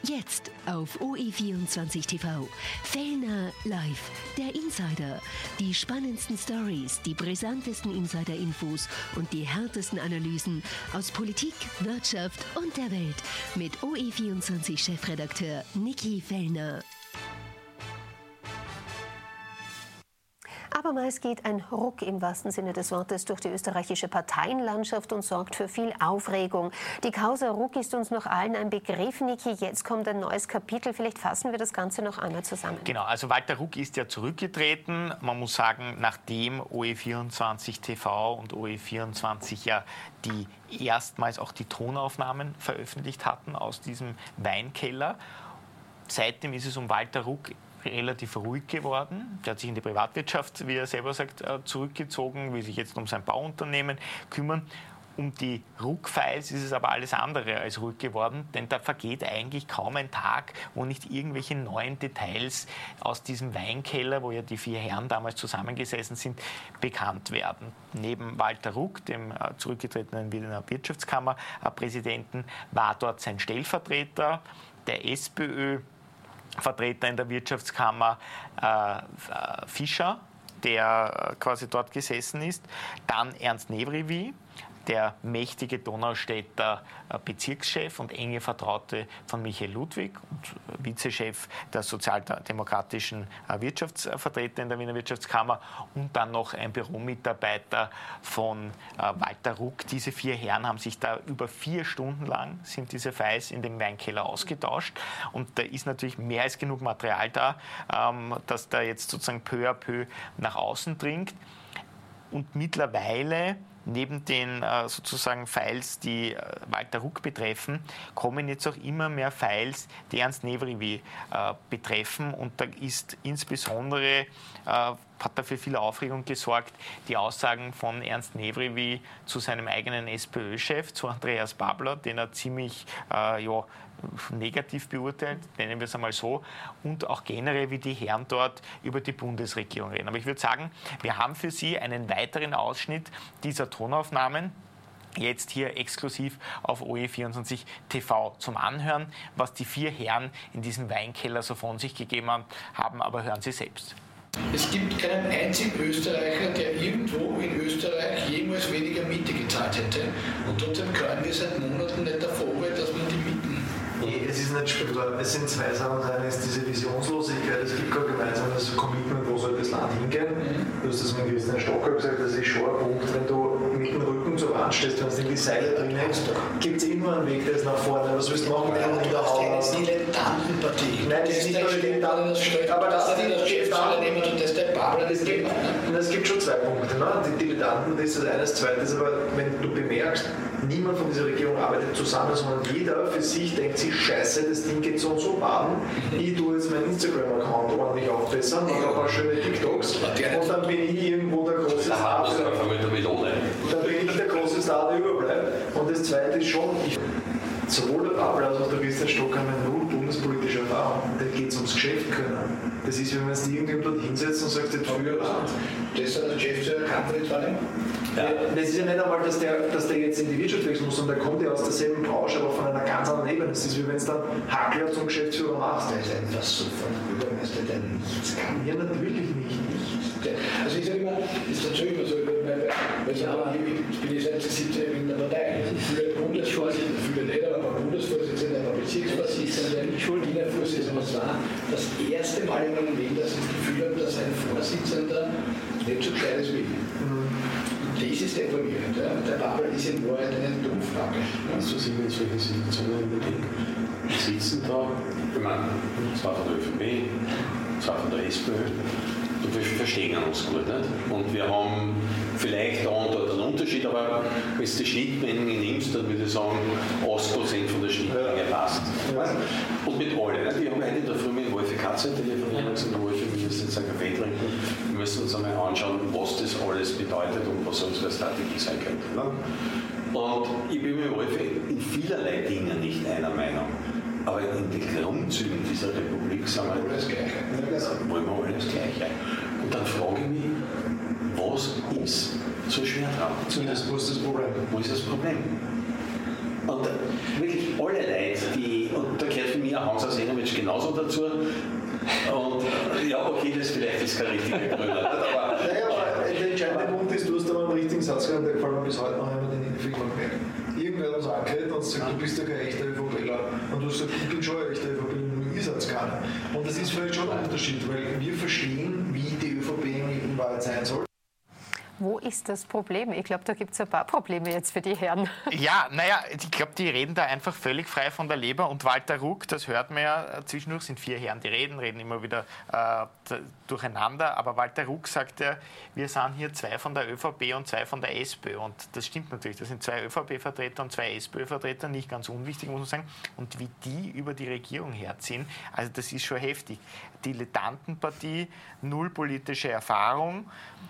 Jetzt auf OE24 TV. Fellner live, der Insider. Die spannendsten Stories, die brisantesten Insider-Infos und die härtesten Analysen aus Politik, Wirtschaft und der Welt mit OE24-Chefredakteur Niki Fellner. Abermals geht ein Ruck im wahrsten Sinne des Wortes durch die österreichische Parteienlandschaft und sorgt für viel Aufregung. Die Causa Ruck ist uns noch allen ein Begriff, Niki. Jetzt kommt ein neues Kapitel. Vielleicht fassen wir das Ganze noch einmal zusammen. Genau, also Walter Ruck ist ja zurückgetreten. Man muss sagen, nachdem OE24 TV und OE24 ja die erstmals auch die Tonaufnahmen veröffentlicht hatten aus diesem Weinkeller. Seitdem ist es um Walter Ruck relativ ruhig geworden. Der hat sich in die Privatwirtschaft, wie er selber sagt, zurückgezogen, will sich jetzt um sein Bauunternehmen kümmern. Um die Ruck-Files ist es aber alles andere als ruhig geworden, denn da vergeht eigentlich kaum ein Tag, wo nicht irgendwelche neuen Details aus diesem Weinkeller, wo ja die 4 Herren damals zusammengesessen sind, bekannt werden. Neben Walter Ruck, dem zurückgetretenen Wiener Wirtschaftskammerpräsidenten, war dort sein Stellvertreter, der SPÖ-Vertreter in der Wirtschaftskammer Fischer, der quasi dort gesessen ist. Dann Ernst Nevrivi, der mächtige Donaustädter Bezirkschef und enge Vertraute von Michael Ludwig und Vizechef der sozialdemokratischen Wirtschaftsvertreter in der Wiener Wirtschaftskammer und dann noch ein Büromitarbeiter von Walter Ruck. Diese 4 Herren haben sich da über 4 Stunden lang, sind diese Files in dem Weinkeller ausgetauscht, und da ist natürlich mehr als genug Material da, dass da jetzt sozusagen peu à peu nach außen dringt. Und mittlerweile, neben den sozusagen Files, die Walter Ruck betreffen, kommen jetzt auch immer mehr Files, die Ernst Nevrivi betreffen. Und da ist insbesondere, hat dafür viel Aufregung gesorgt, die Aussagen von Ernst Nevrivi zu seinem eigenen SPÖ-Chef, zu Andreas Babler, den er ziemlich negativ beurteilt, nennen wir es einmal so, und auch generell, wie die Herren dort über die Bundesregierung reden. Aber ich würde sagen, wir haben für Sie einen weiteren Ausschnitt dieser Tonaufnahmen jetzt hier exklusiv auf OE24 TV zum Anhören, was die 4 Herren in diesem Weinkeller so von sich gegeben haben, aber hören Sie selbst. Es gibt keinen einzigen Österreicher, der irgendwo in Österreich jemals weniger Miete gezahlt hätte. Und trotzdem können wir seit Monaten nicht davor, dass man die Mieten... Es ist nicht spekuliert, es sind 2 Sachen. Das eine ist diese Visionslosigkeit, es gibt kein gemeinsames Commitment, wo soll das Land hingehen. Du hast das mit Christian Stocker gesagt, das ist schon ein Punkt, wenn du mit dem Rücken zur Wand stehst, wenn du in die Seile drin hängst, gibt es immer einen Weg, der ist nach vorne. Was willst du machen? Ja, du hast keine Dilettantenpartie. Nein, das ist nicht nur Dilettanten, aber das ist der Babler. Es gibt schon 2 Punkte. Ne? Die Dilettanten, das ist das eine. Das zweite ist aber, wenn du bemerkst, niemand von dieser Regierung arbeitet zusammen, sondern jeder für sich denkt sich, scheiße, das Ding geht so und so baden. Ich tue jetzt meinen Instagram-Account ordentlich aufbessern, mache ein paar schöne TikToks und dann bin ich irgendwo der große Star. Dann bin ich der große Star, der überbleibt. Und das zweite ist schon, sowohl der Babler als auch der Christian Stocker haben null bundespolitische Erfahrung. Da geht es ums Geschäft können. Das ist, wenn man es irgendjemand dort hinsetzt und sagt, jetzt früher Land. Das ist der Geschäftsführer, kann man nicht wahrnehmen? Ja. Das ist ja nicht einmal, dass der jetzt in die Wirtschaft wechseln muss, sondern der kommt ja aus derselben Branche, aber von einer ganz anderen Ebene. Das ist wie wenn es dann Hackler zum Geschäftsführer machst. Das ist etwas so von Bürgermeister, der nichts kann. Ja, natürlich nicht. Also ich sage immer, ist dazu immer so, weil ich bin jetzt seit 17 Jahren in der Partei. Viele Bundesvorsitzende, viele nicht, aber Bundesvorsitzende, aber Bezirksvorsitzende, Wiener Vorsitzende. Das war das erste Mal in meinem Leben, dass ich das Gefühl habe, dass ein Vorsitzender nicht so gescheit ist wie ich. Das ist deformierend. Ja. Der Babel ist in Wahrheit eine Dumpflage. So sind wir in solchen Situationen überlegen. Wir sitzen da, ich meine, zwar von der ÖVP, zwar von der SPÖ, und wir verstehen uns gut. Nicht? Und wir haben vielleicht da und dort einen Unterschied, aber wenn du die Schnittmenge nimmst, dann würde ich sagen, 80% von der Schnittmenge passt. Ja. Und mit allen. Wir haben heute in der Früh mit Wolfi Katzer telefoniert und gesagt, Wolfi, wir müssen jetzt einen Kaffee trinken. Wir müssen uns einmal anschauen, was das alles bedeutet und was unsere Strategie sein könnte. Und ich bin mit Wolfi in vielerlei Dingen nicht einer Meinung. Aber in den Grundzügen dieser Republik sind wir alles Gleiche. Wollen wir alles Gleiche. Und dann frage ich mich, was ist so schwer dran? Wo ist das Problem? Wo ist das Problem? Und wirklich alle Leute, und da gehört für mich mir Hans Arsenovic genauso dazu. Und ja, okay, das ist vielleicht kein richtiger Gründer. Aber der entscheidende Punkt ist, du hast einmal einen richtigen Satz gehabt, der gefällt mir bis heute noch einmal den Info gemerkt. Irgendwer hat uns angehört und sagt, du bist ja kein echter ÖVPler. Und du sagst, ich bin schon ein echter ÖVPler, nur ihr seid keiner. Und das ist vielleicht schon ein Unterschied, weil wir verstehen, wie die ÖVP in Wahrheit sein soll. Wo ist das Problem? Ich glaube, da gibt es ein paar Probleme jetzt für die Herren. Ja, naja, ich glaube, die reden da einfach völlig frei von der Leber. Und Walter Ruck, das hört man ja zwischendurch, sind 4 Herren, die reden immer wieder durcheinander. Aber Walter Ruck sagt ja, wir sind hier 2 von der ÖVP und 2 von der SPÖ. Und das stimmt natürlich. Das sind 2 ÖVP-Vertreter und 2 SPÖ-Vertreter, nicht ganz unwichtig, muss man sagen. Und wie die über die Regierung herziehen, also das ist schon heftig. Null politische Erfahrung.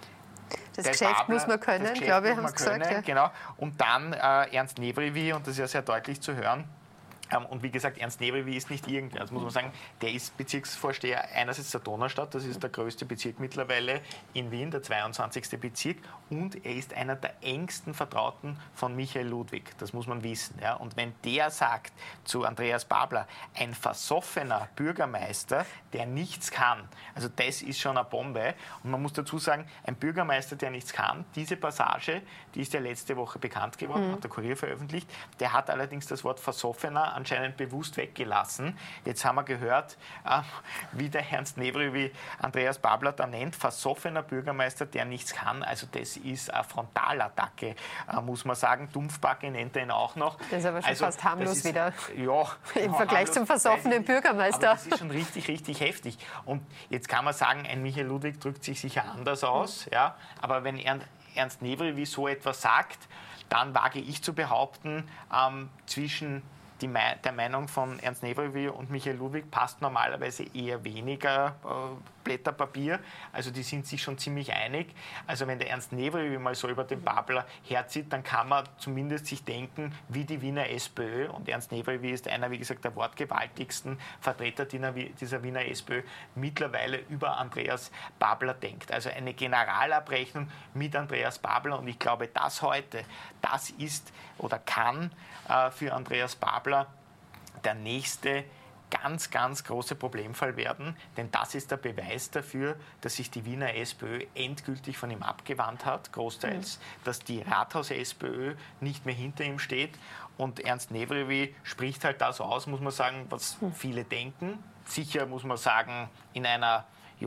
Das Geschäft Babler, muss man können, glaube ich, haben sie gesagt. Ja. Genau. Und dann Ernst Nevrivi, und das ist ja sehr deutlich zu hören. Und wie gesagt, Ernst Nevrivi ist nicht irgendwer. Also muss man sagen, der ist Bezirksvorsteher einerseits der Donaustadt, das ist der größte Bezirk mittlerweile in Wien, der 22. Bezirk. Und er ist einer der engsten Vertrauten von Michael Ludwig. Das muss man wissen. Ja. Und wenn der sagt zu Andreas Babler, ein versoffener Bürgermeister, der nichts kann, also das ist schon eine Bombe. Und man muss dazu sagen, ein Bürgermeister, der nichts kann, diese Passage, die ist ja letzte Woche bekannt geworden, hat der Kurier veröffentlicht, der hat allerdings das Wort versoffener anscheinend bewusst weggelassen. Jetzt haben wir gehört, wie der Ernst Nevrivi Andreas Babler da nennt, versoffener Bürgermeister, der nichts kann. Also das ist eine Frontalattacke, muss man sagen. Dumpfbacke nennt er ihn auch noch. Das ist aber schon fast harmlos ist, wieder. Ja, im Vergleich zum versoffenen Bürgermeister. Aber das ist schon richtig, richtig heftig. Und jetzt kann man sagen, ein Michael Ludwig drückt sich sicher anders aus. Ja, aber wenn Ernst Nevrivi so etwas sagt, dann wage ich zu behaupten, zwischen der Meinung von Ernst Nevrivi und Michael Ludwig passt normalerweise eher weniger Blätter Papier. Also die sind sich schon ziemlich einig. Also wenn der Ernst Nevrivi mal so über den Babler herzieht, dann kann man zumindest sich denken, wie die Wiener SPÖ, und Ernst Nevrivi ist einer, wie gesagt, der wortgewaltigsten Vertreter dieser Wiener SPÖ, mittlerweile über Andreas Babler denkt. Also eine Generalabrechnung mit Andreas Babler, und ich glaube, das heute, das ist oder kann für Andreas Babler der nächste ganz, ganz große Problemfall werden, denn das ist der Beweis dafür, dass sich die Wiener SPÖ endgültig von ihm abgewandt hat, großteils, dass die Rathaus-SPÖ nicht mehr hinter ihm steht, und Ernst Nevrivi spricht halt das aus, muss man sagen, was viele denken. Sicher muss man sagen, in einer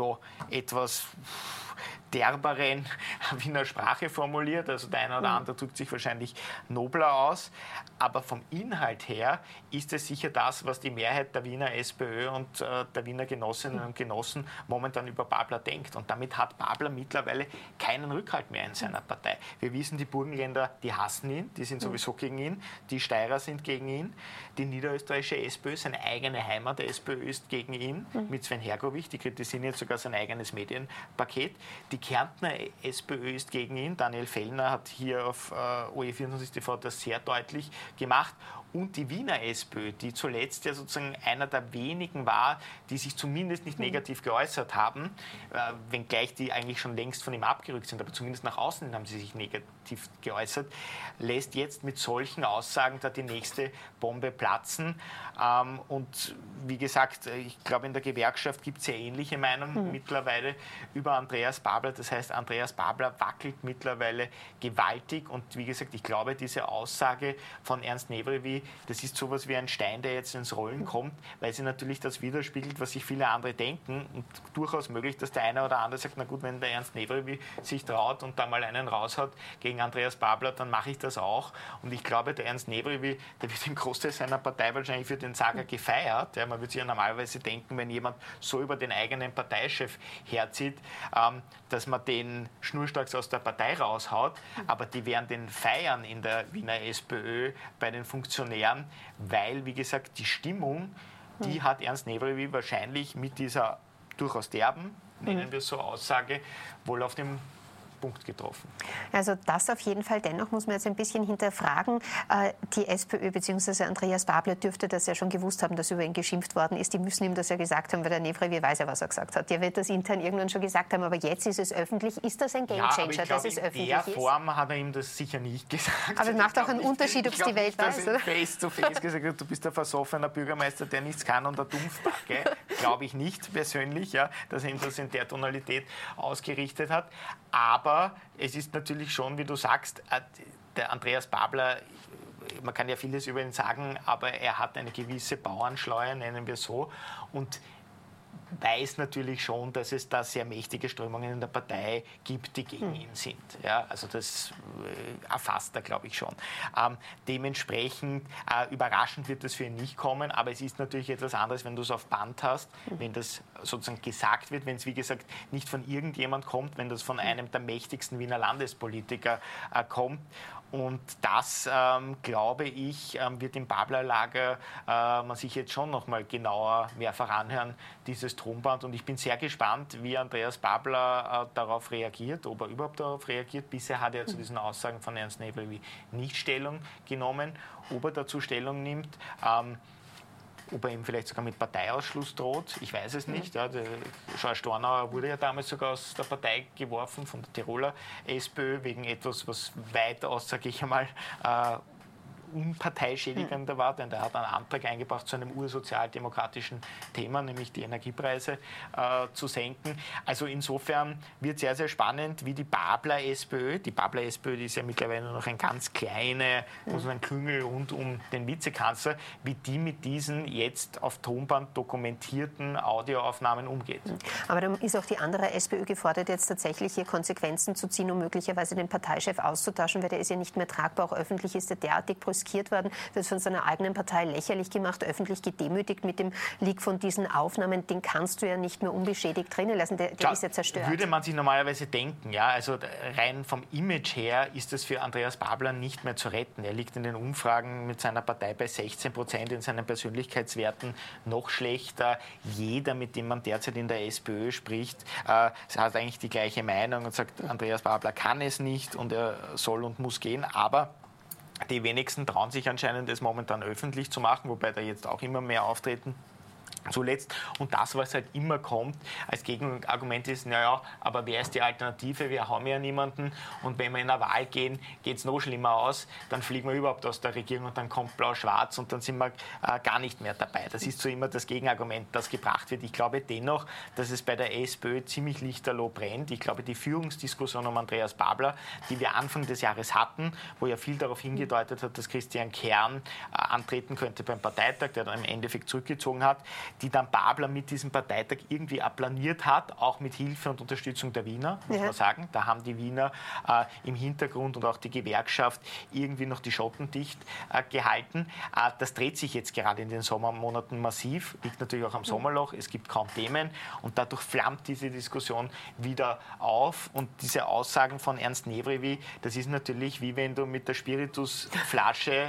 etwas derberen Wiener Sprache formuliert, also der eine oder andere drückt sich wahrscheinlich nobler aus, aber vom Inhalt her ist es sicher das, was die Mehrheit der Wiener SPÖ und der Wiener Genossinnen und Genossen momentan über Babler denkt, und damit hat Babler mittlerweile keinen Rückhalt mehr in seiner Partei. Wir wissen, die Burgenländer, die hassen ihn, die sind sowieso gegen ihn, die Steirer sind gegen ihn, die niederösterreichische SPÖ, seine eigene Heimat der SPÖ ist gegen ihn, mit Sven Hergovich, die kritisieren jetzt sogar sein eigenes Medienpaket. Die Kärntner SPÖ ist gegen ihn. Daniel Fellner hat hier auf OE24 TV das sehr deutlich gemacht. Und die Wiener SPÖ, die zuletzt ja sozusagen einer der wenigen war, die sich zumindest nicht negativ geäußert haben, wenngleich die eigentlich schon längst von ihm abgerückt sind, aber zumindest nach außen haben sie sich negativ geäußert, lässt jetzt mit solchen Aussagen da die nächste Bombe platzen. Und wie gesagt, ich glaube, in der Gewerkschaft gibt es ja ähnliche Meinungen mittlerweile über Andreas Babler. Das heißt, Andreas Babler wackelt mittlerweile gewaltig, und wie gesagt, ich glaube, diese Aussage von Ernst Nevrivi, das ist sowas wie ein Stein, der jetzt ins Rollen kommt, weil sie natürlich das widerspiegelt, was sich viele andere denken, und durchaus möglich, dass der eine oder andere sagt, na gut, wenn der Ernst Nevrivi sich traut und da mal einen raushaut gegen Andreas Babler, dann mache ich das auch. Und ich glaube, der Ernst Nevrivi, der wird im Großteil seiner Partei wahrscheinlich für den Sager gefeiert. Ja, man würde sich ja normalerweise denken, wenn jemand so über den eigenen Parteichef herzieht, dass man den schnurstracks aus der Partei raushaut, aber die werden den feiern in der Wiener SPÖ bei den Funktionären, weil, wie gesagt, die Stimmung, die hat Ernst Nevrivi wahrscheinlich mit dieser durchaus derben, nennen wir es so, Aussage, wohl auf dem Punkt getroffen. Also das auf jeden Fall. Dennoch muss man jetzt ein bisschen hinterfragen. Die SPÖ bzw. Andreas Babler dürfte das ja schon gewusst haben, dass über ihn geschimpft worden ist. Die müssen ihm das ja gesagt haben, weil der Nefrevi weiß ja, was er gesagt hat. Der wird das intern irgendwann schon gesagt haben, aber jetzt ist es öffentlich. Ist das ein Gamechanger, dass es öffentlich ist? In der Form hat er ihm das sicher nicht gesagt. Aber es macht auch einen Unterschied, ob es die Welt weiß, oder? Face to face gesagt hat, du bist ein versoffener Bürgermeister, der nichts kann und ein Dumpfbacke. Glaube ich nicht persönlich, ja, dass er ihm das in der Tonalität ausgerichtet hat. Aber es ist natürlich schon, wie du sagst, der Andreas Babler, man kann ja vieles über ihn sagen, aber er hat eine gewisse Bauernschleue, nennen wir so, und weiß natürlich schon, dass es da sehr mächtige Strömungen in der Partei gibt, die gegen ihn sind. Ja, also das erfasst er, glaube ich, schon. Dementsprechend überraschend wird das für ihn nicht kommen, aber es ist natürlich etwas anderes, wenn du es auf Band hast, wenn das sozusagen gesagt wird, wenn es, wie gesagt, nicht von irgendjemand kommt, wenn das von einem der mächtigsten Wiener Landespolitiker kommt. Und das, glaube ich, wird im Babler-Lager man sich jetzt schon noch mal genauer mehrfach anhören, dieses Tonband. Und ich bin sehr gespannt, wie Andreas Babler darauf reagiert, ob er überhaupt darauf reagiert. Bisher hat er zu diesen Aussagen von Ernst Nefrevi nicht Stellung genommen. Ob er dazu Stellung nimmt, ob er ihm vielleicht sogar mit Parteiausschluss droht, ich weiß es nicht. Ja, der George Dornauer wurde ja damals sogar aus der Partei geworfen, von der Tiroler SPÖ, wegen etwas, was weitaus, sage ich einmal, unparteischädigender war, denn der hat einen Antrag eingebracht zu einem ursozialdemokratischen Thema, nämlich die Energiepreise zu senken. Also insofern wird sehr, sehr spannend, wie die Babler-SPÖ, die Babler-SPÖ, die ist ja mittlerweile noch ein ganz kleiner, ein Klüngel rund um den Vizekanzler, wie die mit diesen jetzt auf Tonband dokumentierten Audioaufnahmen umgeht. Aber dann ist auch die andere SPÖ gefordert, jetzt tatsächlich hier Konsequenzen zu ziehen, um möglicherweise den Parteichef auszutauschen, weil der ist ja nicht mehr tragbar. Auch öffentlich ist er derartig brüskiert worden, wird von seiner eigenen Partei lächerlich gemacht, öffentlich gedemütigt mit dem Leak von diesen Aufnahmen. Den kannst du ja nicht mehr unbeschädigt drinnen lassen, der ist ja zerstört. Würde man sich normalerweise denken, ja, also rein vom Image her ist das für Andreas Babler nicht mehr zu retten. Er liegt in den Umfragen mit seiner Partei bei 16%, in seinen Persönlichkeitswerten noch schlechter. Jeder, mit dem man derzeit in der SPÖ spricht, hat eigentlich die gleiche Meinung und sagt, Andreas Babler kann es nicht und er soll und muss gehen, aber die wenigsten trauen sich anscheinend, es momentan öffentlich zu machen, wobei da jetzt auch immer mehr auftreten. Zuletzt. Und das, was halt immer kommt als Gegenargument ist, naja, aber wer ist die Alternative? Wir haben ja niemanden. Und wenn wir in eine Wahl gehen, geht es noch schlimmer aus. Dann fliegen wir überhaupt aus der Regierung und dann kommt Blau-Schwarz und dann sind wir gar nicht mehr dabei. Das ist so immer das Gegenargument, das gebracht wird. Ich glaube dennoch, dass es bei der SPÖ ziemlich lichterloh brennt. Ich glaube, die Führungsdiskussion um Andreas Babler, die wir Anfang des Jahres hatten, wo ja viel darauf hingedeutet hat, dass Christian Kern antreten könnte beim Parteitag, der dann im Endeffekt zurückgezogen hat, die dann Babler mit diesem Parteitag irgendwie applaniert hat, auch mit Hilfe und Unterstützung der Wiener, muss man sagen. Da haben die Wiener im Hintergrund und auch die Gewerkschaft irgendwie noch die Schotten dicht gehalten. Das dreht sich jetzt gerade in den Sommermonaten massiv, liegt natürlich auch am Sommerloch, es gibt kaum Themen und dadurch flammt diese Diskussion wieder auf und diese Aussagen von Ernst Nefrevi, das ist natürlich wie wenn du mit der Spiritusflasche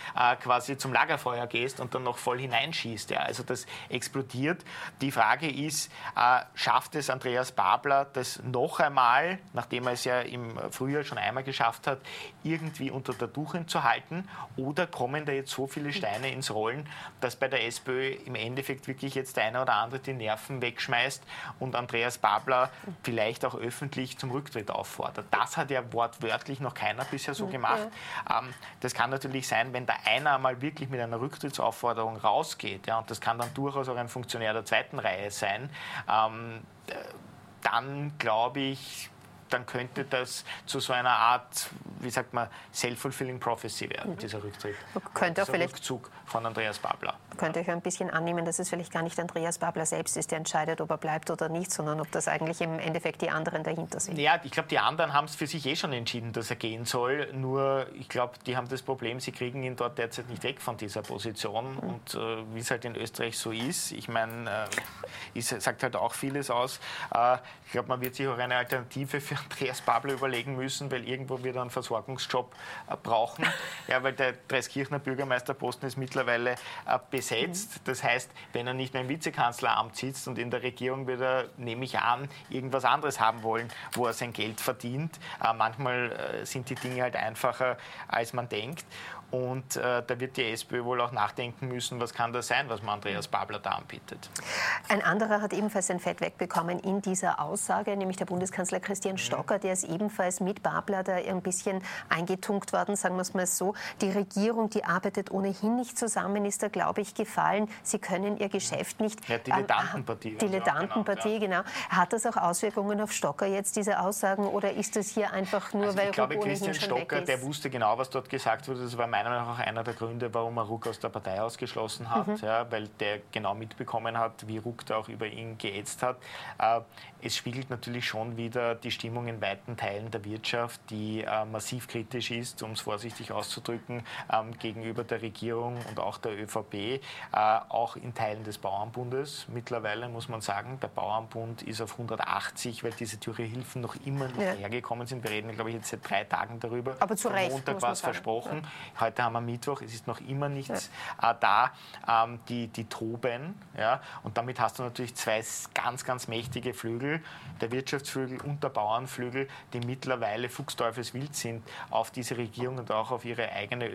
quasi zum Lagerfeuer gehst und dann noch voll hineinschießt. Ja. Also das explodiert. Die Frage ist, schafft es Andreas Babler, das noch einmal, nachdem er es ja im Frühjahr schon einmal geschafft hat, irgendwie unter der Tuchen zu halten? Oder kommen da jetzt so viele Steine ins Rollen, dass bei der SPÖ im Endeffekt wirklich jetzt der eine oder andere die Nerven wegschmeißt und Andreas Babler vielleicht auch öffentlich zum Rücktritt auffordert? Das hat ja wortwörtlich noch keiner bisher so gemacht. Das kann natürlich sein, wenn da einer mal wirklich mit einer Rücktrittsaufforderung rausgeht, ja, und das kann dann durchaus auch ein Funktionär der zweiten Reihe sein, dann glaube ich, dann könnte das zu so einer Art, wie sagt man, self-fulfilling prophecy werden, dieser Rücktritt. Könnte auch vielleicht Rückzug von Andreas Babler. Könnte ich ein bisschen annehmen, dass es vielleicht gar nicht Andreas Babler selbst ist, der entscheidet, ob er bleibt oder nicht, sondern ob das eigentlich im Endeffekt die anderen dahinter sind. Ja, ich glaube, die anderen haben es für sich schon entschieden, dass er gehen soll. Nur, ich glaube, die haben das Problem, sie kriegen ihn dort derzeit nicht weg von dieser Position. Und wie es halt in Österreich so ist, ich meine, es sagt halt auch vieles aus. Ich glaube, man wird sich auch eine Alternative für Andreas Babler überlegen müssen, weil irgendwo wird er einen Versorgungsjob brauchen. Ja, weil der Dreiskirchner Bürgermeisterposten ist mittlerweile besetzt. Das heißt, wenn er nicht mehr im Vizekanzleramt sitzt und in der Regierung wird er, nehme ich an, irgendwas anderes haben wollen, wo er sein Geld verdient. Manchmal sind die Dinge halt einfacher, als man denkt. Und da wird die SPÖ wohl auch nachdenken müssen, was kann das sein, was man Andreas Babler da anbietet. Ein anderer hat ebenfalls sein Fett wegbekommen in dieser Aussage, nämlich der Bundeskanzler Christian Stocker, der ist ebenfalls mit Babler da ein bisschen eingetunkt worden, sagen wir es mal so. Die Regierung, die arbeitet ohnehin nicht zusammen, ist da, glaube ich, gefallen. Sie können ihr Geschäft nicht... Ja, Dilettantenpartie. Dilettantenpartie, genau. Hat das auch Auswirkungen auf Stocker jetzt, diese Aussagen, oder ist das hier einfach nur, weil ich glaube, Ruck Christian ohnehin schon Stocker, weg ist? der wusste genau, was dort gesagt wurde. Das war meiner Meinung nach auch einer der Gründe, warum er Ruck aus der Partei ausgeschlossen hat, ja, weil der genau mitbekommen hat, wie Ruck da auch über ihn geätzt hat. Es spiegelt natürlich schon wieder die Stimmung in weiten Teilen der Wirtschaft, die massiv kritisch ist, um es vorsichtig auszudrücken, gegenüber der Regierung und auch der ÖVP, auch in Teilen des Bauernbundes. Mittlerweile muss man sagen, der Bauernbund ist auf 180, weil diese Dürrehilfen noch immer nicht hergekommen sind. Wir reden, glaube ich, jetzt seit 3 Tagen darüber. Aber zu Recht, Montag war es versprochen. Ja. Heute haben wir Mittwoch, es ist noch immer nichts da. Die toben. Ja? Und damit hast du natürlich 2 ganz, ganz mächtige Flügel, der Wirtschaftsflügel und der Bauernflügel, die mittlerweile fuchsteufelswild sind auf diese Regierung und auch auf ihre eigene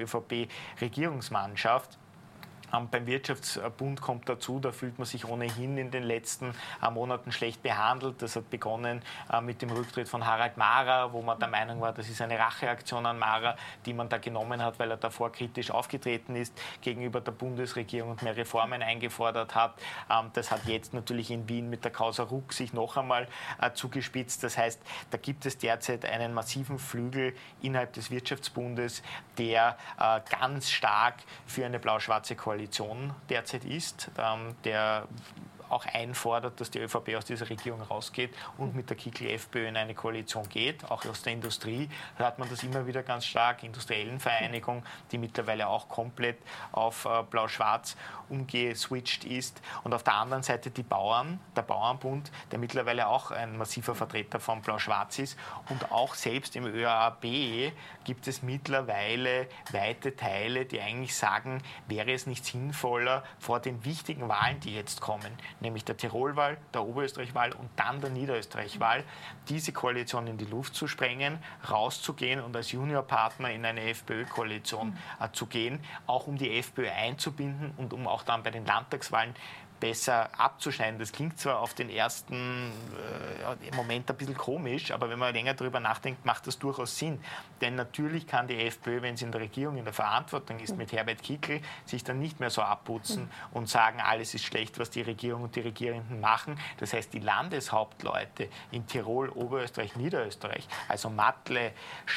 ÖVP-Regierungsmannschaft. Beim Wirtschaftsbund kommt dazu, da fühlt man sich ohnehin in den letzten Monaten schlecht behandelt. Das hat begonnen mit dem Rücktritt von Harald Mahrer, wo man der Meinung war, das ist eine Racheaktion an Mahrer, die man da genommen hat, weil er davor kritisch aufgetreten ist gegenüber der Bundesregierung und mehr Reformen eingefordert hat. Das hat jetzt natürlich in Wien mit der Causa Ruck sich noch einmal zugespitzt. Das heißt, da gibt es derzeit einen massiven Flügel innerhalb des Wirtschaftsbundes, der ganz stark für eine blau-schwarze Koalition derzeit ist, der auch einfordert, dass die ÖVP aus dieser Regierung rausgeht und mit der Kickl-FPÖ in eine Koalition geht. Auch aus der Industrie hört man das immer wieder ganz stark. Industriellen Vereinigung, die mittlerweile auch komplett auf Blau-Schwarz umgeswitcht ist. Und auf der anderen Seite die Bauern, der Bauernbund, der mittlerweile auch ein massiver Vertreter von Blau-Schwarz ist. Und auch selbst im ÖAB gibt es mittlerweile weite Teile, die eigentlich sagen, wäre es nicht sinnvoller, vor den wichtigen Wahlen, die jetzt kommen, nämlich der Tirolwahl, der Oberösterreich-Wahl und dann der Niederösterreich-Wahl, diese Koalition in die Luft zu sprengen, rauszugehen und als Juniorpartner in eine FPÖ-Koalition zu gehen, auch um die FPÖ einzubinden und um auch dann bei den Landtagswahlen besser abzuschneiden. Das klingt zwar auf den ersten Moment ein bisschen komisch, aber wenn man länger darüber nachdenkt, macht das durchaus Sinn. Denn natürlich kann die FPÖ, wenn sie in der Regierung in der Verantwortung ist mit Herbert Kickl, sich dann nicht mehr so abputzen und sagen, alles ist schlecht, was die Regierung und die Regierenden machen. Das heißt, die Landeshauptleute in Tirol, Oberösterreich, Niederösterreich, also Matle,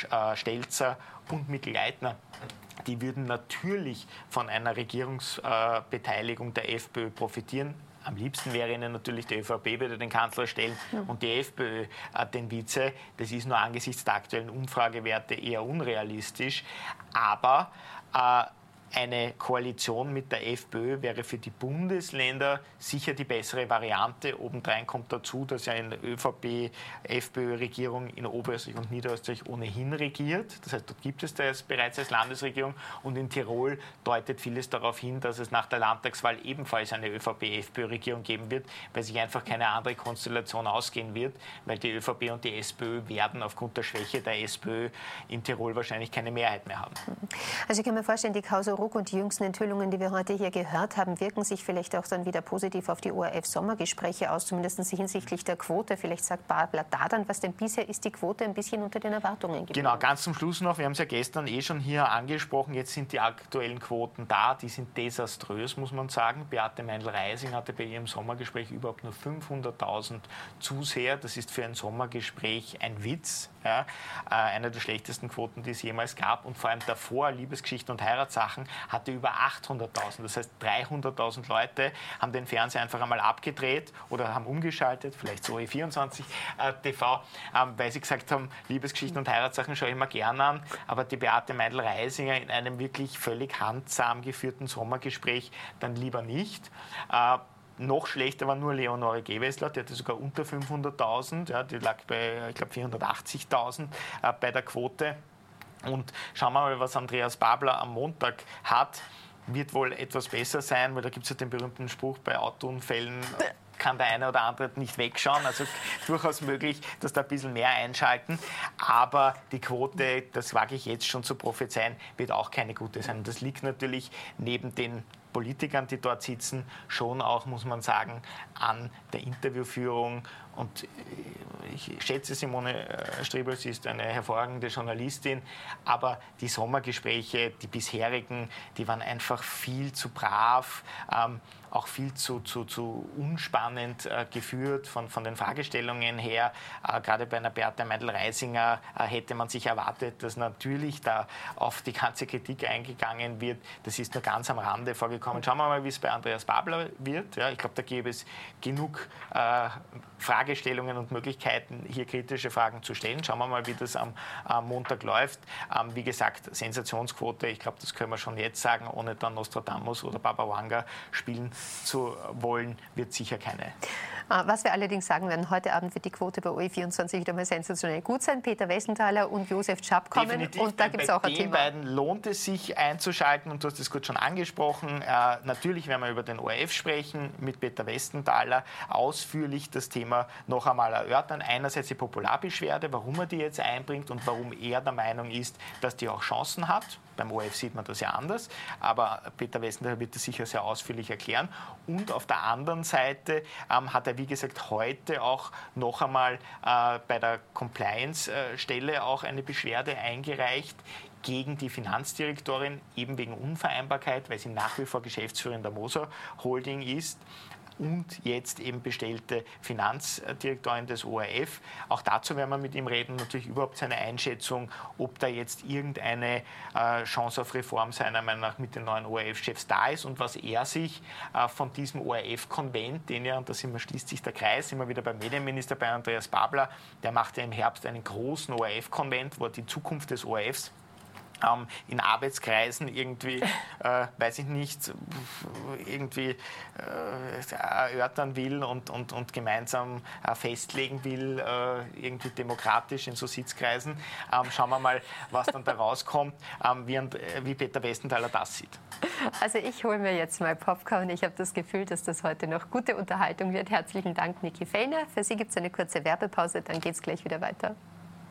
Stelzer und Mikl-Leitner, die würden natürlich von einer Regierungsbeteiligung der FPÖ profitieren. Am liebsten wäre ihnen natürlich, die ÖVP würde den Kanzler stellen und die FPÖ den Vize. Das ist nur angesichts der aktuellen Umfragewerte eher unrealistisch. Aber eine Koalition mit der FPÖ wäre für die Bundesländer sicher die bessere Variante. Obendrein kommt dazu, dass ja eine ÖVP-FPÖ-Regierung in Oberösterreich und Niederösterreich ohnehin regiert. Das heißt, dort gibt es das bereits als Landesregierung. Und in Tirol deutet vieles darauf hin, dass es nach der Landtagswahl ebenfalls eine ÖVP-FPÖ-Regierung geben wird, weil sich einfach keine andere Konstellation ausgehen wird, weil die ÖVP und die SPÖ werden aufgrund der Schwäche der SPÖ in Tirol wahrscheinlich keine Mehrheit mehr haben. Also ich kann mir vorstellen, die Causa Ruck und die jüngsten Enthüllungen, die wir heute hier gehört haben, wirken sich vielleicht auch dann wieder positiv auf die ORF-Sommergespräche aus, zumindest hinsichtlich der Quote. Vielleicht sagt Babler da dann, was denn bisher ist die Quote ein bisschen unter den Erwartungen geblieben. Genau, ganz zum Schluss noch, wir haben es ja gestern schon hier angesprochen, jetzt sind die aktuellen Quoten da, die sind desaströs, muss man sagen. Beate Meindl-Reising hatte bei ihrem Sommergespräch überhaupt nur 500.000 Zuseher. Das ist für ein Sommergespräch ein Witz. Ja, eine der schlechtesten Quoten, die es jemals gab. Und vor allem davor, Liebesgeschichten und Heiratssachen, hatte über 800.000. Das heißt, 300.000 Leute haben den Fernseher einfach einmal abgedreht oder haben umgeschaltet, vielleicht so E24 TV, weil sie gesagt haben, Liebesgeschichten und Heiratssachen schaue ich mir gerne an. Aber die Beate Meindl-Reisinger in einem wirklich völlig handsam geführten Sommergespräch dann lieber nicht. Noch schlechter war nur Leonore Gewessler, die hatte sogar unter 500.000, ja, die lag bei, ich glaube, 480.000 bei der Quote. Und schauen wir mal, was Andreas Babler am Montag hat. Wird wohl etwas besser sein, weil da gibt es ja den berühmten Spruch, bei Autounfällen kann der eine oder andere nicht wegschauen. Also durchaus möglich, dass da ein bisschen mehr einschalten. Aber die Quote, das wage ich jetzt schon zu prophezeien, wird auch keine gute sein. Das liegt natürlich neben den Politikern, die dort sitzen, schon auch, muss man sagen, an der Interviewführung. Und ich schätze Simone Stribel, sie ist eine hervorragende Journalistin, aber die Sommergespräche, die bisherigen, die waren einfach viel zu brav, auch viel zu unspannend geführt von den Fragestellungen her. Gerade bei einer Beate Meindl-Reisinger hätte man sich erwartet, dass natürlich da auf die ganze Kritik eingegangen wird. Das ist nur ganz am Rande vorgekommen. Schauen wir mal, wie es bei Andreas Babler wird. Ja, ich glaube, da gäbe es genug Fragestellungen und Möglichkeiten, hier kritische Fragen zu stellen. Schauen wir mal, wie das am Montag läuft. Wie gesagt, Sensationsquote, ich glaube, das können wir schon jetzt sagen, ohne dann Nostradamus oder Baba Vanga spielen zu wollen, wird sicher keine. Was wir allerdings sagen werden, heute Abend wird die Quote bei OE24 wieder mal sensationell gut sein. Peter Westenthaler und Josef Schaap kommen. Definitiv. Und da gibt es auch ein Thema. Bei den beiden lohnt es sich einzuschalten und du hast es gut schon angesprochen. Natürlich werden wir über den ORF sprechen, mit Peter Westenthaler ausführlich das Thema noch einmal erörtern. Einerseits die Popularbeschwerde, warum er die jetzt einbringt und warum er der Meinung ist, dass die auch Chancen hat. Beim ORF sieht man das ja anders, aber Peter Westenthaler wird das sicher sehr ausführlich erklären. Und auf der anderen Seite hat er, wie gesagt, heute auch noch einmal bei der Compliance-Stelle auch eine Beschwerde eingereicht gegen die Finanzdirektorin, eben wegen Unvereinbarkeit, weil sie nach wie vor Geschäftsführerin der Moser Holding ist. Und jetzt eben bestellte Finanzdirektorin des ORF. Auch dazu werden wir mit ihm reden, natürlich überhaupt seine Einschätzung, ob da jetzt irgendeine Chance auf Reform seiner Meinung nach mit den neuen ORF-Chefs da ist und was er sich von diesem ORF-Konvent, den ja, und da schließt sich der Kreis, immer wieder beim Medienminister, bei Andreas Babler, der macht ja im Herbst einen großen ORF-Konvent, wo er die Zukunft des ORFs in Arbeitskreisen irgendwie, weiß ich nicht, irgendwie erörtern will und gemeinsam festlegen will, irgendwie demokratisch in so Sitzkreisen. Schauen wir mal, was dann da rauskommt, wie Peter Westenthaler das sieht. Also ich hole mir jetzt mal Popcorn. Ich habe das Gefühl, dass das heute noch gute Unterhaltung wird. Herzlichen Dank, Niki Fellner. Für Sie gibt es eine kurze Werbepause, dann geht es gleich wieder weiter.